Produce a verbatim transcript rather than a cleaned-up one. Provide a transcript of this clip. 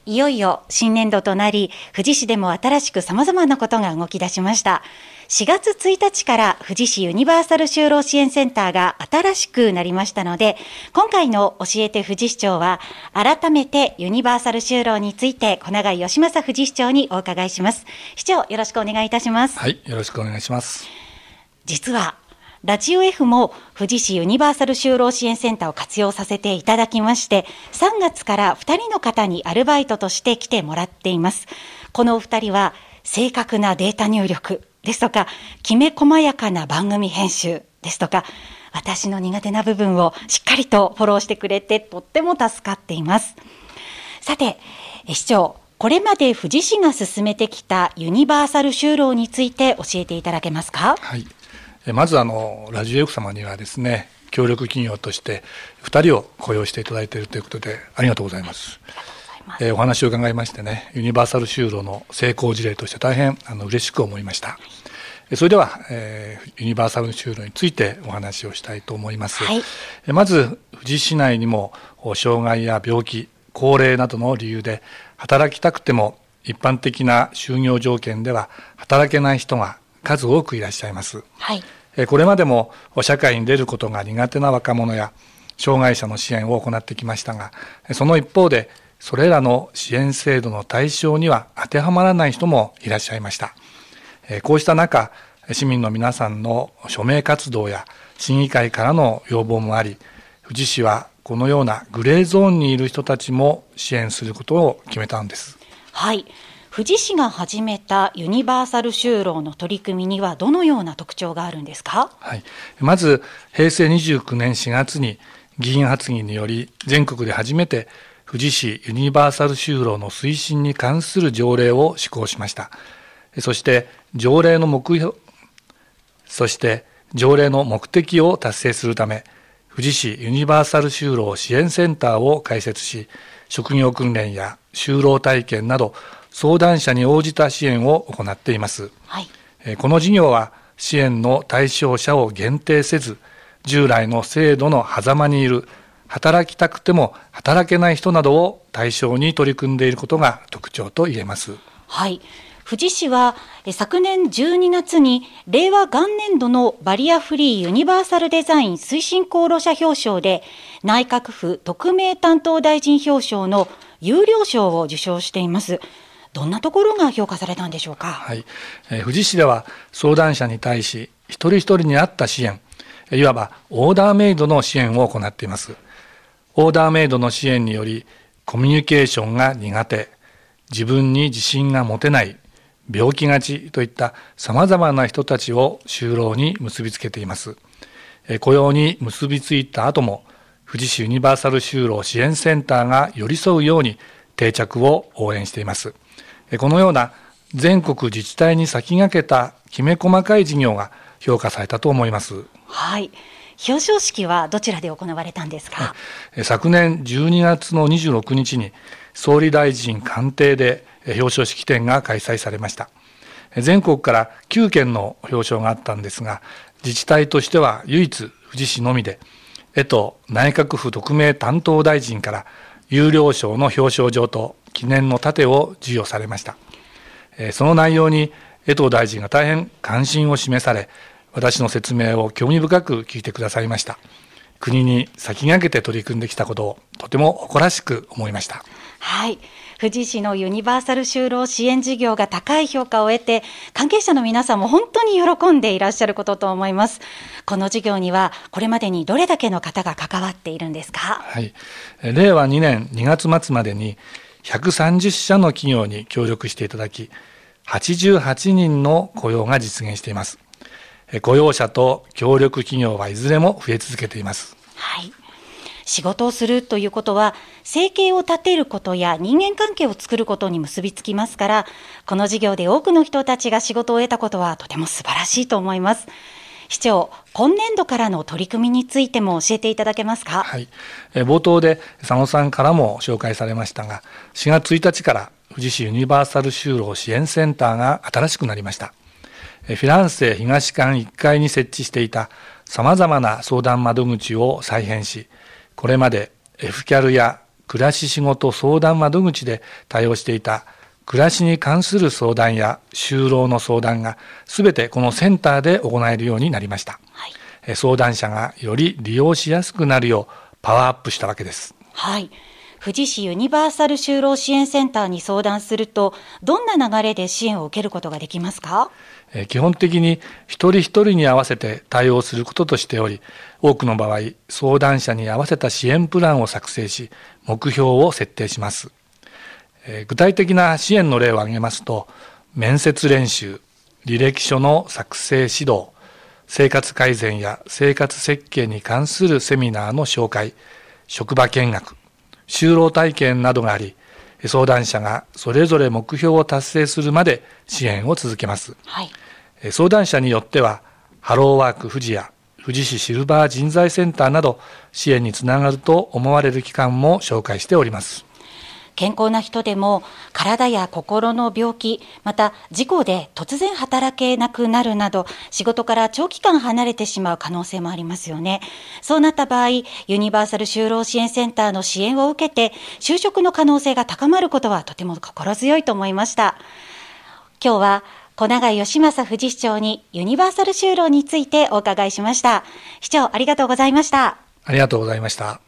いよいよ新年度となり、富士市でも新しく様々なことが動き出しました。しがつついたちから富士市ユニバーサル就労支援センターが新しくなりましたので、今回の教えて富士市長は、改めてユニバーサル就労について小永井義正富士市長にお伺いします。市長、よろしくお願いいたします。 はい、よろしくお願いします。 実は、ラジオ F も富士市ユニバーサル就労支援センターを活用させていただきまして、さんがつからふたりの方にアルバイトとして来てもらっています。このお二人は正確なデータ入力ですとか、きめ細やかな番組編集ですとか、私の苦手な部分をしっかりとフォローしてくれてとっても助かっています。さて、市長、これまで富士市が進めてきたユニバーサル就労について教えていただけますか。 はい。まずあのラジオ F 様にはですね、協力企業としてふたりを雇用していただいているということでありがとうございます。えー、お話を伺いましてね、ユニバーサル就労の成功事例として大変あの嬉しく思いました。それでは、えー、ユニバーサル就労についてお話をしたいと思います。はい、まず富士市内にも障害や病気、高齢などの理由で働きたくても一般的な就業条件では働けない人が数多くいらっしゃいます。はい、これまでも社会に出ることが苦手な若者や障害者の支援を行ってきましたが、その一方でそれらの支援制度の対象には当てはまらない人もいらっしゃいました。こうした中、市民の皆さんの署名活動や審議会からの要望もあり、富士市はこのようなグレーゾーンにいる人たちも支援することを決めたんです。 はい。富士市が始めたユニバーサル就労の取り組みにはどのような特徴があるんですか。 はい、まずへいせいにじゅうきゅうねんしがつに議員発議により全国で初めて富士市ユニバーサル就労の推進に関する条例を施行しました。そして条例の目標そして条例の目的を達成するため、富士市ユニバーサル就労支援センターを開設し、職業訓練や就労体験など相談者に応じた支援を行っています。はい、この事業は支援の対象者を限定せず、従来の制度の狭間にいる働きたくても働けない人などを対象に取り組んでいることが特徴と言えます。 はい、富士市は昨年じゅうにがつに令和元年度のバリアフリーユニバーサルデザイン推進功労者表彰で、内閣府特命担当大臣表彰の優良賞を受賞しています。どんなところが評価されたんでしょうか。 はい、えー、富士市では相談者に対し一人一人に合った支援、いわばオーダーメイドの支援を行っています。オーダーメイドの支援により、コミュニケーションが苦手、自分に自信が持てない、病気がちといったさまざまな人たちを就労に結びつけています。えー、雇用に結びついた後も富士市ユニバーサル就労支援センターが寄り添うように定着を応援しています。このような全国自治体に先駆けたきめ細かい事業が評価されたと思います。 はい。表彰式はどちらで行われたんですか。 昨年じゅうにがつのにじゅうろくにちに総理大臣官邸で表彰式典が開催されました。全国からきゅうけんの表彰があったんですが、自治体としては唯一富士市のみで、江藤内閣府特命担当大臣から優良賞の表彰状と記念の盾を授与されました。その内容に江藤大臣が大変関心を示され、私の説明を興味深く聞いてくださいました。国に先駆けて取り組んできたことをとても誇らしく思いました。 はい、富士市のユニバーサル就労支援事業が高い評価を得て、関係者の皆さんも本当に喜んでいらっしゃることと思います。この事業にはこれまでにどれだけの方が関わっているんですか。 はい、れいわにねんにがつまつまでにひゃくさんじゅっしゃの企業に協力していただき、はちじゅうはちにんの雇用が実現しています。雇用者と協力企業はいずれも増え続けています。 はい、仕事をするということは生計を立てることや人間関係を作ることに結びつきますから、この事業で多くの人たちが仕事を得たことはとても素晴らしいと思います。市長、今年度からの取り組みについても教えていただけますか。 はい、え冒頭で佐野さんからも紹介されましたが、しがつついたちから富士市ユニバーサル就労支援センターが新しくなりました。フィランセ東館いっかいに設置していたさまざまな相談窓口を再編し、これまで エフキャル や暮らし仕事相談窓口で対応していた暮らしに関する相談や就労の相談がすべてこのセンターで行えるようになりました。はい、相談者がより利用しやすくなるようパワーアップしたわけです。 はい。富士市ユニバーサル就労支援センターに相談すると、どんな流れで支援を受けることができますか？ 基本的に一人一人に合わせて対応することとしており、多くの場合、相談者に合わせた支援プランを作成し、目標を設定します。具体的な支援の例を挙げますと、面接練習、履歴書の作成指導、生活改善や生活設計に関するセミナーの紹介、職場見学、就労体験などがあり、相談者がそれぞれ目標を達成するまで支援を続けます。はい、相談者によっては、ハローワーク富士や富士市シルバー人材センターなど支援につながると思われる機関も紹介しております。 健康な人でも体や心の病気、また事故で突然働けなくなるなど、仕事から長期間離れてしまう可能性もありますよね。そうなった場合、ユニバーサル就労支援センターの支援を受けて就職の可能性が高まることはとても心強いと思いました。今日は小永義正富士市長にユニバーサル就労についてお伺いしました。市長、ありがとうございました。 ありがとうございました。